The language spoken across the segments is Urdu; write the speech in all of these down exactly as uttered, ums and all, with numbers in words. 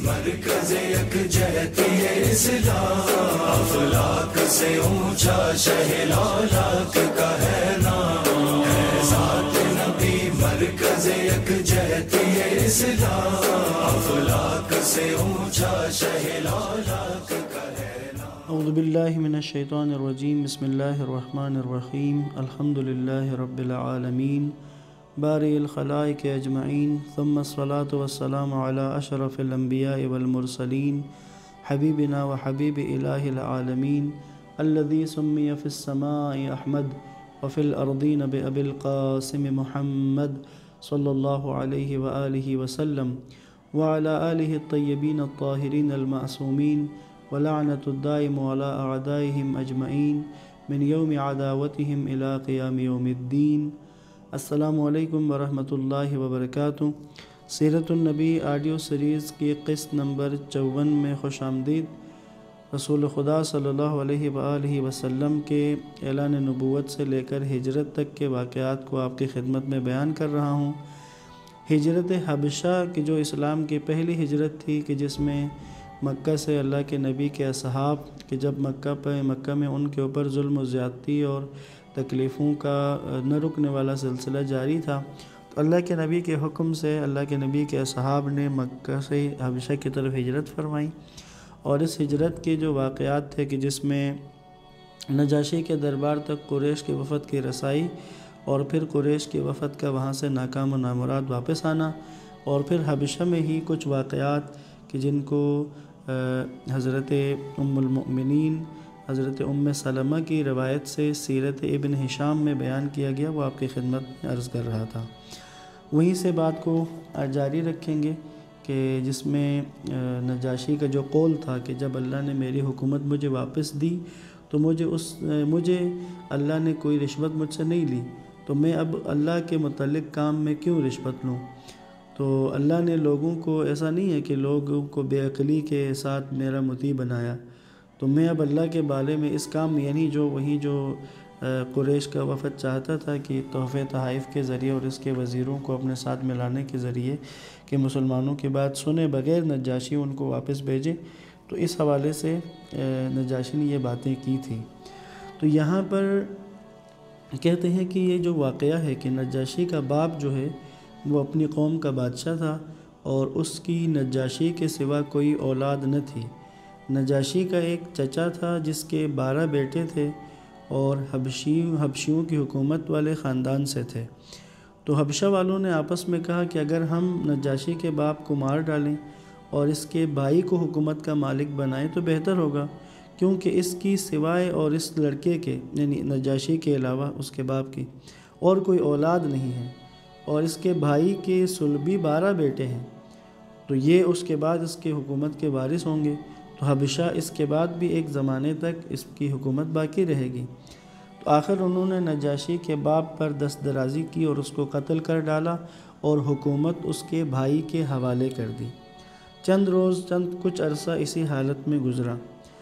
مرکز یکجہتی اسلام، افلاک سے اونچا شہ لالاک کا ہے نام، ہے ذات نبی مرکز یکجہتی اسلام، افلاک سے اونچا شہ لالاک کا ہے نام۔ اعوذ باللہ من الشیطان الرجیم، بسم اللہ الرحمن الرحیم، الحمدللہ رب العالمین، بارئ الخلائق اجمعین، ثم الصلاة والسلام علی اشرف الانبیاء والمرسلین، حبیبنا و حبیب الہ العالمین، الذی سمی فی السماء احمد وفی الارضین بأبی القاسم محمد صلی اللہ علیہ وآلہ وسلم، وعلی آلہ الطیبین الطاہرین المعصومین، ولعنۃ الدائم علی اعدائہم اجمعین من یوم عداوتہم الی قیام یوم الدین۔ السلام علیکم ورحمۃ اللہ وبرکاتہ۔ سیرت النبی آڈیو سیریز کی قسط نمبر چون میں خوش آمدید۔ رسول خدا صلی اللہ علیہ وآلہ وسلم کے اعلان نبوت سے لے کر ہجرت تک کے واقعات کو آپ کی خدمت میں بیان کر رہا ہوں۔ ہجرت حبشہ کی جو اسلام کی پہلی ہجرت تھی کہ جس میں مکہ سے اللہ کے نبی کے اصحاب کہ جب مکہ پہ مکہ میں ان کے اوپر ظلم و زیادتی اور تکلیفوں کا نہ رکنے والا سلسلہ جاری تھا، تو اللہ کے نبی کے حکم سے اللہ کے نبی کے اصحاب نے مکہ سے حبشہ کی طرف ہجرت فرمائی، اور اس ہجرت کے جو واقعات تھے کہ جس میں نجاشی کے دربار تک قریش کے وفد کی رسائی، اور پھر قریش کے وفد کا وہاں سے ناکام و نامراد واپس آنا، اور پھر حبشہ میں ہی کچھ واقعات کہ جن کو حضرت ام المؤمنین حضرت ام سلمہ کی روایت سے سیرت ابن ہشام میں بیان کیا گیا، وہ آپ کی خدمت میں عرض کر رہا تھا۔ وہیں سے بات کو جاری رکھیں گے کہ جس میں نجاشی کا جو قول تھا کہ جب اللہ نے میری حکومت مجھے واپس دی تو مجھے اس مجھے اللہ نے کوئی رشوت مجھ سے نہیں لی، تو میں اب اللہ کے متعلق کام میں کیوں رشوت لوں؟ تو اللہ نے لوگوں کو ایسا نہیں ہے کہ لوگوں کو بے عقلی کے ساتھ میرا مطیع بنایا، تو میں اب اللہ کے بارے میں اس کام میں یعنی جو وہی جو قریش کا وفد چاہتا تھا کہ تحفے تحائف کے ذریعے اور اس کے وزیروں کو اپنے ساتھ ملانے کے ذریعے کہ مسلمانوں کی بات سنے بغیر نجاشی ان کو واپس بھیجے، تو اس حوالے سے نجاشی نے یہ باتیں کی تھیں۔ تو یہاں پر کہتے ہیں کہ یہ جو واقعہ ہے کہ نجاشی کا باپ جو ہے وہ اپنی قوم کا بادشاہ تھا، اور اس کی نجاشی کے سوا کوئی اولاد نہ تھی۔ نجاشی کا ایک چچا تھا جس کے بارہ بیٹے تھے، اور حبشی حبشیوں کی حکومت والے خاندان سے تھے۔ تو حبشہ والوں نے آپس میں کہا کہ اگر ہم نجاشی کے باپ کو مار ڈالیں اور اس کے بھائی کو حکومت کا مالک بنائیں تو بہتر ہوگا، کیونکہ اس کی سوائے اور اس لڑکے کے یعنی نجاشی کے علاوہ اس کے باپ کی اور کوئی اولاد نہیں ہے، اور اس کے بھائی کے صلبی بارہ بیٹے ہیں، تو یہ اس کے بعد اس کی حکومت کے وارث ہوں گے، تو حبشہ اس کے بعد بھی ایک زمانے تک اس کی حکومت باقی رہے گی۔ تو آخر انہوں نے نجاشی کے باپ پر دست درازی کی اور اس کو قتل کر ڈالا، اور حکومت اس کے بھائی کے حوالے کر دی۔ چند روز چند کچھ عرصہ اسی حالت میں گزرا۔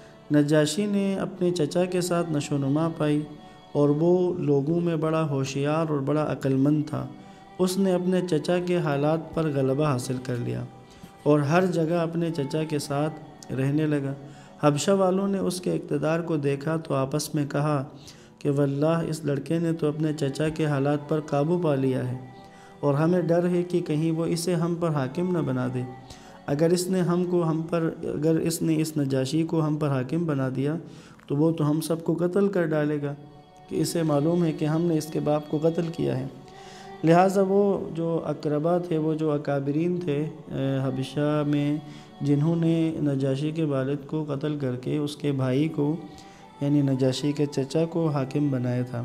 نجاشی نے اپنے چچا کے ساتھ نشو و نما پائی، اور وہ لوگوں میں بڑا ہوشیار اور بڑا عقل مند تھا۔ اس نے اپنے چچا کے حالات پر غلبہ حاصل کر لیا، اور ہر جگہ اپنے چچا کے ساتھ رہنے لگا۔ حبشہ والوں نے اس کے اقتدار کو دیکھا تو آپس میں کہا کہ واللہ اس لڑکے نے تو اپنے چچا کے حالات پر قابو پا لیا ہے، اور ہمیں ڈر ہے کہ کہیں وہ اسے ہم پر حاکم نہ بنا دے۔ اگر اس نے ہم کو ہم پر اگر اس نے اس نجاشی کو ہم پر حاکم بنا دیا تو وہ تو ہم سب کو قتل کر ڈالے گا، کہ اسے معلوم ہے کہ ہم نے اس کے باپ کو قتل کیا ہے۔ لہٰذا وہ جو اقربا تھے، وہ جو اکابرین تھے حبشہ میں، جنہوں نے نجاشی کے والد کو قتل کر کے اس کے بھائی کو یعنی نجاشی کے چچا کو حاکم بنایا تھا،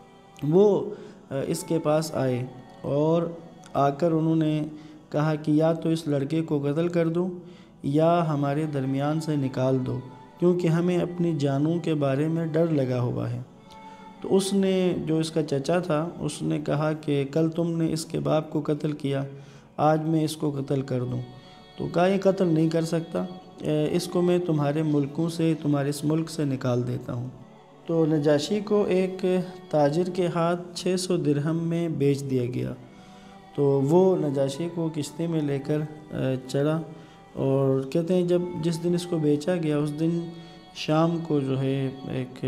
وہ اس کے پاس آئے، اور آ کر انہوں نے کہا کہ یا تو اس لڑکے کو قتل کر دو یا ہمارے درمیان سے نکال دو، کیونکہ ہمیں اپنی جانوں کے بارے میں ڈر لگا ہوا ہے۔ تو اس نے جو اس کا چچا تھا اس نے کہا کہ کل تم نے اس کے باپ کو قتل کیا، آج میں اس کو قتل کر دوں؟ تو کہا یہ قتل نہیں کر سکتا، اس کو میں تمہارے ملکوں سے تمہارے اس ملک سے نکال دیتا ہوں۔ تو نجاشی کو ایک تاجر کے ہاتھ چھ سو درہم میں بیچ دیا گیا۔ تو وہ نجاشی کو کشتی میں لے کر چلا، اور کہتے ہیں جب جس دن اس کو بیچا گیا اس دن شام کو جو ہے ایک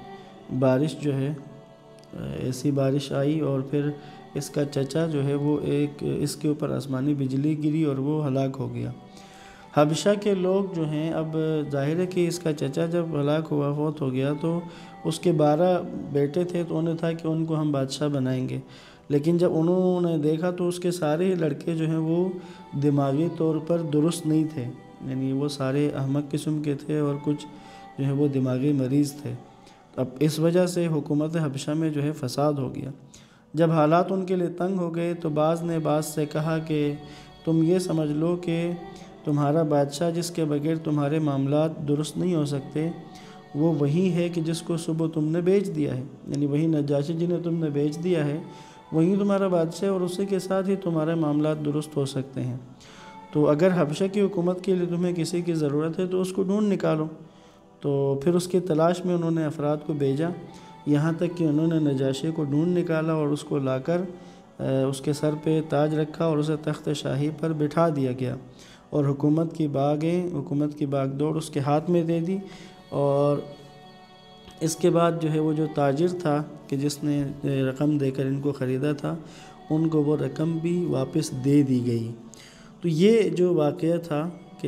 بارش جو ہے ایسی بارش آئی اور پھر اس کا چچا جو ہے وہ ایک اس کے اوپر آسمانی بجلی گری اور وہ ہلاک ہو گیا۔ حبشہ کے لوگ جو ہیں اب ظاہر ہے کہ اس کا چچا جب ہلاک ہوا فوت ہو گیا تو اس کے بارہ بیٹے تھے تو انہیں تھا کہ ان کو ہم بادشاہ بنائیں گے، لیکن جب انہوں نے دیکھا تو اس کے سارے لڑکے جو ہیں وہ دماغی طور پر درست نہیں تھے، یعنی وہ سارے احمق قسم کے تھے اور کچھ جو ہے وہ دماغی مریض تھے۔ اب اس وجہ سے حکومت حبشہ میں جو ہے فساد ہو گیا۔ جب حالات ان کے لیے تنگ ہو گئے تو بعض نے بعض سے کہا کہ تم یہ سمجھ لو کہ تمہارا بادشاہ جس کے بغیر تمہارے معاملات درست نہیں ہو سکتے وہ وہی ہے کہ جس کو صبح تم نے بیچ دیا ہے، یعنی وہی نجاشی جنہیں تم نے بیچ دیا ہے وہی تمہارا بادشاہ اور اسی کے ساتھ ہی تمہارے معاملات درست ہو سکتے ہیں۔ تو اگر حبشہ کی حکومت کے لیے تمہیں کسی کی ضرورت ہے تو اس کو ڈھونڈ نکالو۔ تو پھر اس کی تلاش میں انہوں نے افراد کو بھیجا، یہاں تک کہ انہوں نے نجاشی کو ڈھونڈ نکالا اور اس کو لا کر اس کے سر پہ تاج رکھا اور اسے تخت شاہی پر بٹھا دیا گیا اور حکومت کی باغیں حکومت کی باغ دوڑ اس کے ہاتھ میں دے دی، اور اس کے بعد جو ہے وہ جو تاجر تھا کہ جس نے رقم دے کر ان کو خریدا تھا ان کو وہ رقم بھی واپس دے دی گئی۔ تو یہ جو واقعہ تھا کہ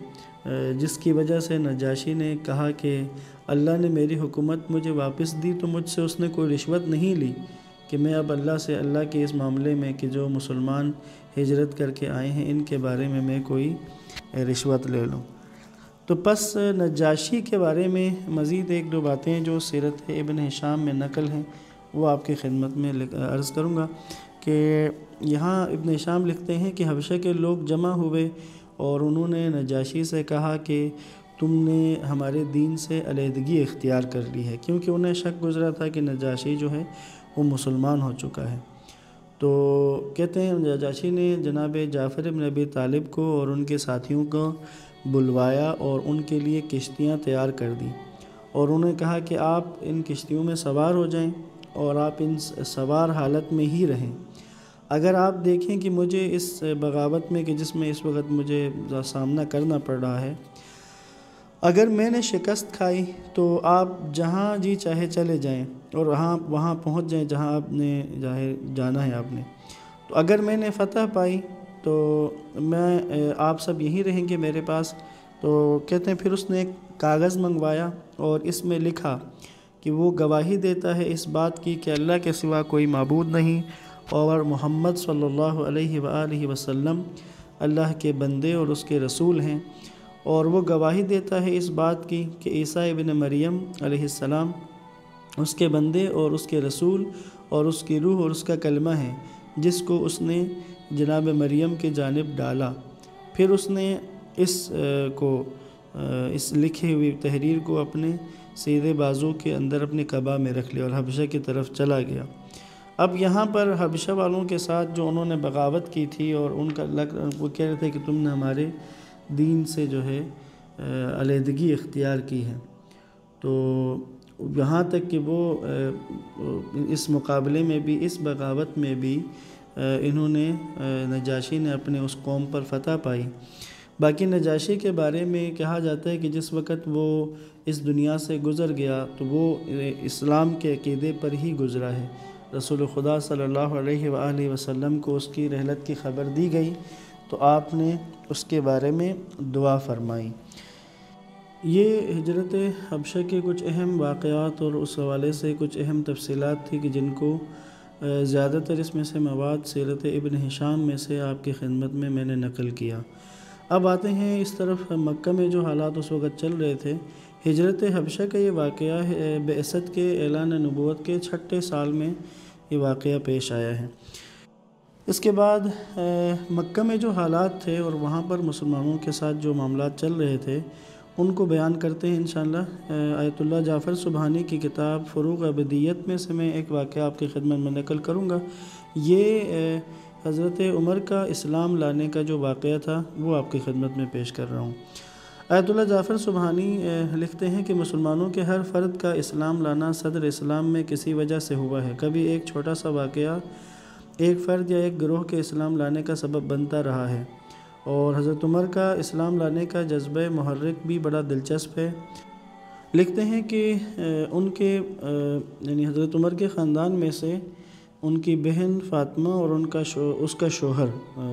جس کی وجہ سے نجاشی نے کہا کہ اللہ نے میری حکومت مجھے واپس دی تو مجھ سے اس نے کوئی رشوت نہیں لی کہ میں اب اللہ سے اللہ کے اس معاملے میں کہ جو مسلمان ہجرت کر کے آئے ہیں ان کے بارے میں میں کوئی رشوت لے لوں۔ تو پس نجاشی کے بارے میں مزید ایک دو باتیں جو سیرت ابن ہشام میں نقل ہیں وہ آپ کی خدمت میں عرض کروں گا کہ یہاں ابن ہشام لکھتے ہیں کہ حبشہ کے لوگ جمع ہوئے اور انہوں نے نجاشی سے کہا کہ تم نے ہمارے دین سے علیحدگی اختیار کر لی ہے، کیونکہ انہیں شک گزرا تھا کہ نجاشی جو ہے وہ مسلمان ہو چکا ہے۔ تو کہتے ہیں نجاشی نے جناب جعفر بن ابی طالب کو اور ان کے ساتھیوں کو بلوایا اور ان کے لیے کشتیاں تیار کر دی اور انہیں کہا کہ آپ ان کشتیوں میں سوار ہو جائیں اور آپ ان سوار حالت میں ہی رہیں۔ اگر آپ دیکھیں کہ مجھے اس بغاوت میں کہ جس میں اس وقت مجھے سامنا کرنا پڑ رہا ہے اگر میں نے شکست کھائی تو آپ جہاں جی چاہے چلے جائیں اور وہاں وہاں پہنچ جائیں جہاں آپ نے جانا ہے آپ نے، تو اگر میں نے فتح پائی تو میں آپ سب یہیں رہیں گے میرے پاس۔ تو کہتے ہیں پھر اس نے ایک کاغذ منگوایا اور اس میں لکھا کہ وہ گواہی دیتا ہے اس بات کی کہ اللہ کے سوا کوئی معبود نہیں اور محمد صلی اللہ علیہ وآلہ وسلم اللہ کے بندے اور اس کے رسول ہیں، اور وہ گواہی دیتا ہے اس بات کی کہ عیسیٰ ابن مریم علیہ السلام اس کے بندے اور اس کے رسول اور اس کی روح اور اس کا کلمہ ہے جس کو اس نے جناب مریم کی جانب ڈالا۔ پھر اس نے اس کو اس لکھی ہوئی تحریر کو اپنے سیدھے بازو کے اندر اپنے قبا میں رکھ لیا اور حبشہ کی طرف چلا گیا۔ اب یہاں پر حبشہ والوں کے ساتھ جو انہوں نے بغاوت کی تھی اور ان کا لگ وہ کہہ رہے تھے کہ تم نے ہمارے دین سے جو ہے علیحدگی اختیار کی ہے، تو یہاں تک کہ وہ اس مقابلے میں بھی اس بغاوت میں بھی انہوں نے نجاشی نے اپنے اس قوم پر فتح پائی۔ باقی نجاشی کے بارے میں کہا جاتا ہے کہ جس وقت وہ اس دنیا سے گزر گیا تو وہ اسلام کے عقیدے پر ہی گزرا ہے۔ رسول خدا صلی اللہ علیہ وآلہ وسلم کو اس کی رحلت کی خبر دی گئی تو آپ نے اس کے بارے میں دعا فرمائی۔ یہ ہجرت حبشہ کے کچھ اہم واقعات اور اس حوالے سے کچھ اہم تفصیلات تھی کہ جن کو زیادہ تر اس میں سے مواد سیرت ابن ہشام میں سے آپ کی خدمت میں میں نے نقل کیا۔ اب آتے ہیں اس طرف مکہ میں جو حالات اس وقت چل رہے تھے۔ ہجرت حبشہ کا یہ واقعہ ہے بعثت کے اعلان نبوت کے چھٹے سال میں یہ واقعہ پیش آیا ہے۔ اس کے بعد مکہ میں جو حالات تھے اور وہاں پر مسلمانوں کے ساتھ جو معاملات چل رہے تھے ان کو بیان کرتے ہیں انشاءاللہ۔ آیت اللہ جعفر سبحانی کی کتاب فروغ ابدیت میں سے میں ایک واقعہ آپ کی خدمت میں نقل کروں گا۔ یہ حضرت عمر کا اسلام لانے کا جو واقعہ تھا وہ آپ کی خدمت میں پیش کر رہا ہوں۔ آیت اللہ جعفر سبحانی لکھتے ہیں کہ مسلمانوں کے ہر فرد کا اسلام لانا صدر اسلام میں کسی وجہ سے ہوا ہے۔ کبھی ایک چھوٹا سا واقعہ ایک فرد یا ایک گروہ کے اسلام لانے کا سبب بنتا رہا ہے اور حضرت عمر کا اسلام لانے کا جذبہ محرک بھی بڑا دلچسپ ہے۔ لکھتے ہیں کہ ان کے یعنی حضرت عمر کے خاندان میں سے ان کی بہن فاطمہ اور ان کا شو اس کا شوہر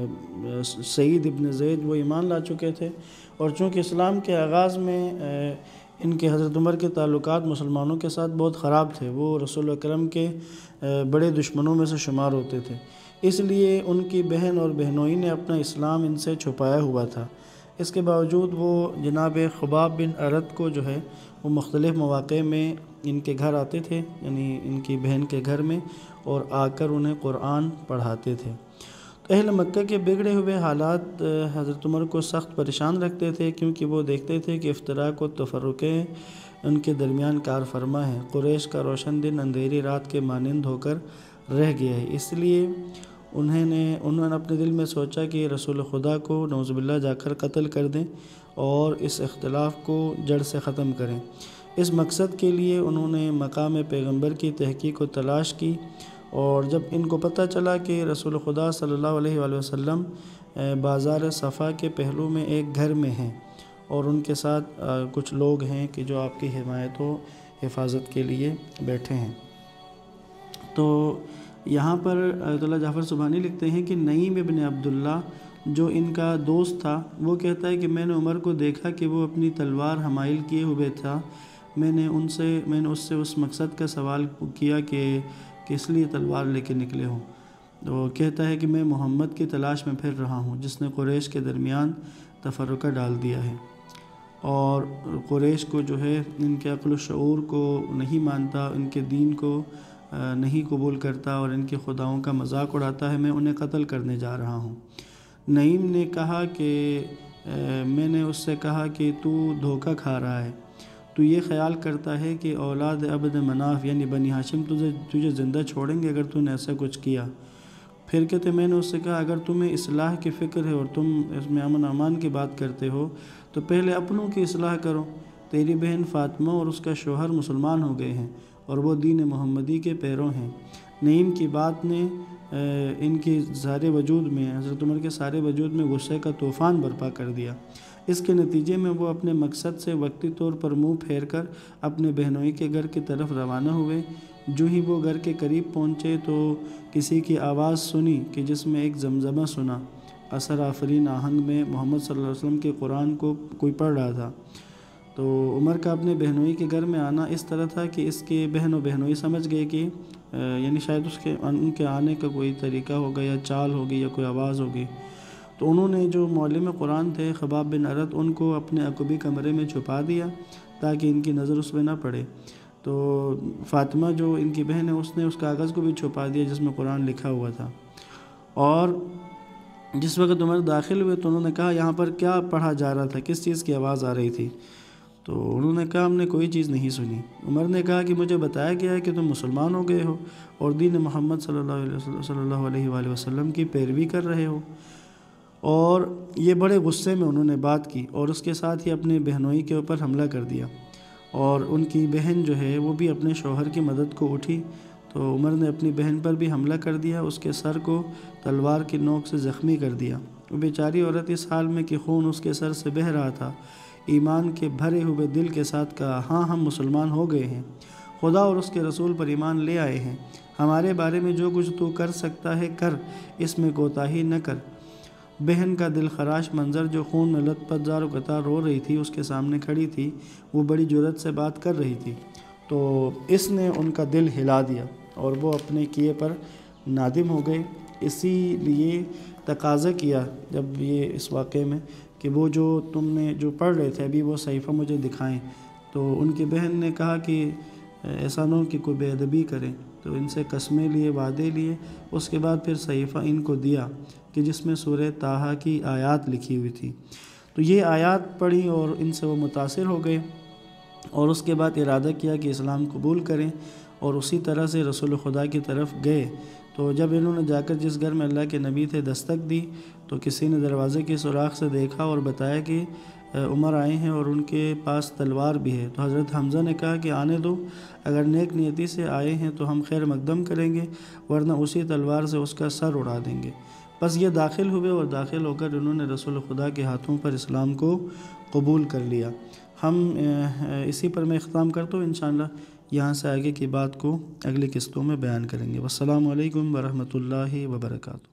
سعید ابن زید وہ ایمان لا چکے تھے، اور چونکہ اسلام کے آغاز میں ان کے حضرت عمر کے تعلقات مسلمانوں کے ساتھ بہت خراب تھے، وہ رسول اکرم کے بڑے دشمنوں میں سے شمار ہوتے تھے، اس لیے ان کی بہن اور بہنوئی نے اپنا اسلام ان سے چھپایا ہوا تھا۔ اس کے باوجود وہ جناب خباب بن ارد کو جو ہے وہ مختلف مواقع میں ان کے گھر آتے تھے، یعنی ان کی بہن کے گھر میں، اور آ کر انہیں قرآن پڑھاتے تھے۔ تو اہل مکہ کے بگڑے ہوئے حالات حضرت عمر کو سخت پریشان رکھتے تھے، کیونکہ وہ دیکھتے تھے کہ افتراق و تفرقے ان کے درمیان کار فرما ہے، قریش کا روشن دن اندھیری رات کے مانند ہو کر رہ گیا ہے۔ اس لیے انہوں نے انہوں نے اپنے دل میں سوچا کہ رسول خدا کو نعوذ باللہ جا کر قتل کر دیں اور اس اختلاف کو جڑ سے ختم کریں۔ اس مقصد کے لیے انہوں نے مقام پیغمبر کی تحقیق و تلاش کی، اور جب ان کو پتہ چلا کہ رسول خدا صلی اللہ علیہ وآلہ وسلم بازار صفا کے پہلو میں ایک گھر میں ہیں اور ان کے ساتھ کچھ لوگ ہیں کہ جو آپ کی حمایت و حفاظت کے لیے بیٹھے ہیں، تو یہاں پر آیت اللہ جعفر سبحانی لکھتے ہیں کہ نعیم ابن عبداللہ جو ان کا دوست تھا وہ کہتا ہے کہ میں نے عمر کو دیکھا کہ وہ اپنی تلوار حمائل کیے ہوئے تھا، میں نے ان سے میں نے اس سے اس مقصد کا سوال کیا کہ کس لیے تلوار لے کے نکلے ہوں، تو کہتا ہے کہ میں محمد کی تلاش میں پھر رہا ہوں جس نے قریش کے درمیان تفرقہ ڈال دیا ہے، اور قریش کو جو ہے ان کے عقل و شعور کو نہیں مانتا، ان کے دین کو نہیں قبول کرتا اور ان کے خداؤں کا مذاق اڑاتا ہے، میں انہیں قتل کرنے جا رہا ہوں۔ نعیم نے کہا کہ میں نے اس سے کہا کہ تو دھوکہ کھا رہا ہے، تو یہ خیال کرتا ہے کہ اولاد عبد مناف یعنی بنی ہاشم تجھے تجھے زندہ چھوڑیں گے اگر تو نے ایسا کچھ کیا۔ پھر کہتے میں نے اس سے کہا اگر تمہیں اصلاح کی فکر ہے اور تم اس میں امن امان کی بات کرتے ہو تو پہلے اپنوں کی اصلاح کرو، تیری بہن فاطمہ اور اس کا شوہر مسلمان ہو گئے ہیں اور وہ دین محمدی کے پیروں ہیں۔ نعیم کی بات نے ان کی سارے وجود میں حضرت عمر کے سارے وجود میں غصے کا طوفان برپا کر دیا۔ اس کے نتیجے میں وہ اپنے مقصد سے وقتی طور پر منہ پھیر کر اپنے بہنوئی کے گھر کی طرف روانہ ہوئے۔ جو ہی وہ گھر کے قریب پہنچے تو کسی کی آواز سنی کہ جس میں ایک زمزمہ سنا، اثر آفرین آہنگ میں محمد صلی اللہ علیہ وسلم کے قرآن کو کوئی پڑھ رہا تھا۔ تو عمر کا اپنے بہنوئی کے گھر میں آنا اس طرح تھا کہ اس کے بہن و بہنوئی سمجھ گئے کہ یعنی شاید اس کے ان کے آنے کا کوئی طریقہ ہوگا یا چال ہوگی یا کوئی آواز ہوگی، تو انہوں نے جو معلم قرآن تھے خباب بن ارد ان کو اپنے عقبی کمرے میں چھپا دیا تاکہ ان کی نظر اس پہ نہ پڑے۔ تو فاطمہ جو ان کی بہن ہے اس نے اس کاغذ کو بھی چھپا دیا جس میں قرآن لکھا ہوا تھا، اور جس وقت عمر داخل ہوئے تو انہوں نے کہا یہاں پر کیا پڑھا جا رہا تھا، کس چیز کی آواز آ رہی تھی؟ تو انہوں نے کہا ہم نے کوئی چیز نہیں سنی۔ عمر نے کہا کہ مجھے بتایا گیا ہے کہ تم مسلمان ہو گئے ہو اور دین محمد صلی اللہ علیہ وسلم صلی اللہ علیہ وآلہ وسلم کی پیروی کر رہے ہو، اور یہ بڑے غصے میں انہوں نے بات کی اور اس کے ساتھ ہی اپنے بہنوئی کے اوپر حملہ کر دیا، اور ان کی بہن جو ہے وہ بھی اپنے شوہر کی مدد کو اٹھی، تو عمر نے اپنی بہن پر بھی حملہ کر دیا، اس کے سر کو تلوار کی نوک سے زخمی کر دیا۔ وہ بیچاری عورت اس حال میں کہ خون اس کے سر سے بہہ رہا تھا، ایمان کے بھرے ہوئے دل کے ساتھ کہا ہاں ہم مسلمان ہو گئے ہیں، خدا اور اس کے رسول پر ایمان لے آئے ہیں، ہمارے بارے میں جو کچھ تو کر سکتا ہے کر، اس میں کوتاہی نہ کر۔ بہن کا دل خراش منظر جو خون میں لت پت زار و قطار رو رہی تھی اس کے سامنے کھڑی تھی، وہ بڑی جرأت سے بات کر رہی تھی، تو اس نے ان کا دل ہلا دیا اور وہ اپنے کیے پر نادم ہو گئے۔ اسی لیے تقاضا کیا جب یہ اس واقعے میں کہ وہ جو تم نے جو پڑھ رہے تھے ابھی وہ صحیفہ مجھے دکھائیں، تو ان کی بہن نے کہا کہ ایسا نہ ہو کہ کوئی بے ادبی کرے، تو ان سے قسمیں لیے وعدے لیے، اس کے بعد پھر صحیفہ ان کو دیا کہ جس میں سورہ طٰہٰ کی آیات لکھی ہوئی تھی، تو یہ آیات پڑھی اور ان سے وہ متاثر ہو گئے اور اس کے بعد ارادہ کیا کہ اسلام قبول کریں، اور اسی طرح سے رسول خدا کی طرف گئے۔ تو جب انہوں نے جا کر جس گھر میں اللہ کے نبی تھے دستک دی تو کسی نے دروازے کی سوراخ سے دیکھا اور بتایا کہ عمر آئے ہیں اور ان کے پاس تلوار بھی ہے۔ تو حضرت حمزہ نے کہا کہ آنے دو، اگر نیک نیتی سے آئے ہیں تو ہم خیر مقدم کریں گے، ورنہ اسی تلوار سے اس کا سر اڑا دیں گے۔ بس یہ داخل ہوئے اور داخل ہو کر انہوں نے رسول خدا کے ہاتھوں پر اسلام کو قبول کر لیا۔ ہم اسی پر میں اختتام کرتا ہوں، انشاءاللہ یہاں سے آگے کی بات کو اگلی قسطوں میں بیان کریں گے۔ والسلام علیکم ورحمۃ اللہ وبرکاتہ۔